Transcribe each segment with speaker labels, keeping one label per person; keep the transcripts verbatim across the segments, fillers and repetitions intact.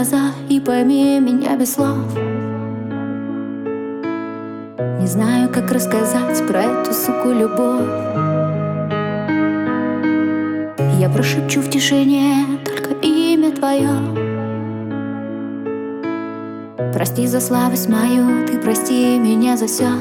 Speaker 1: глаза и пойми меня без слов. Не знаю, как рассказать про эту, суку, любовь. Я прошепчу в тишине только имя твое. Прости за слабость мою, ты прости меня за все.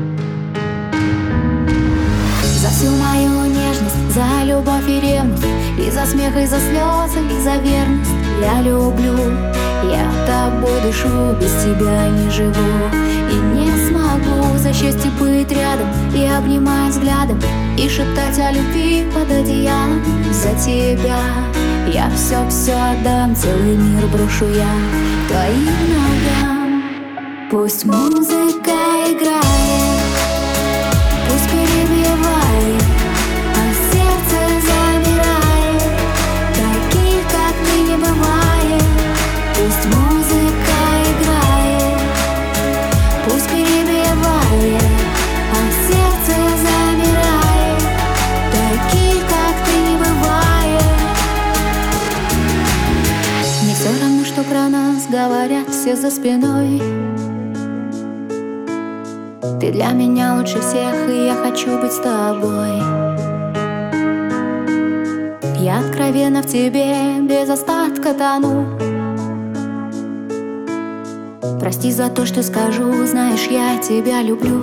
Speaker 1: За всю мою нежность, за любовь и ревность, и за смех, и за слезы, и за верность. Я люблю, я тобой дышу, без тебя не живу и не смогу. За счастье быть рядом и обнимать взглядом, и шептать о любви под одеялом. За тебя я все-все отдам, целый мир брошу я твоим ногам. Пусть музыка играет, пусть перебивает, а сердце замирает, таких, как ты, не бывает. Пусть музыка играет, пусть перебивает, а сердце замирает, таких, как ты, не бывает. Мне все равно, что про нас говорят все за спиной. Ты для меня лучше всех, и я хочу быть с тобой. Я откровенно в тебе без остатка тону. Прости за то, что скажу, знаешь, я тебя люблю.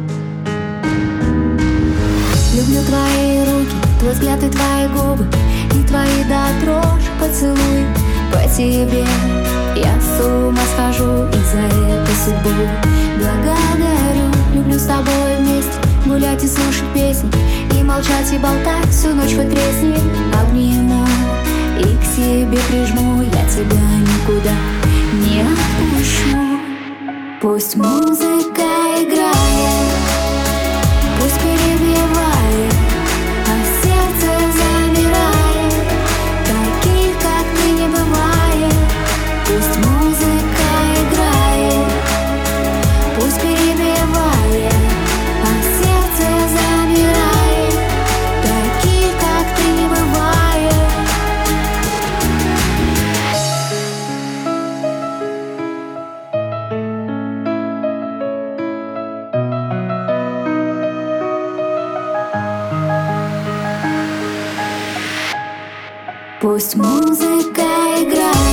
Speaker 1: Люблю твои руки, твой взгляд и твои губы, и твои до дрожи поцелуй. По тебе я с ума схожу, и за эту судьбу благодарю. Люблю с тобой вместе гулять и слушать песни, и молчать, и болтать всю ночь, хоть тресни. Обниму и к себе прижму, я тебя никуда не отпущу. Пусть музыка играет, пусть перебивает, а сердце замирает, таких, как ты, не бывает. Пусть музыка играет, пусть перебивает, а сердце замирает, таких, как ты, не бывает. Пусть музыка играет,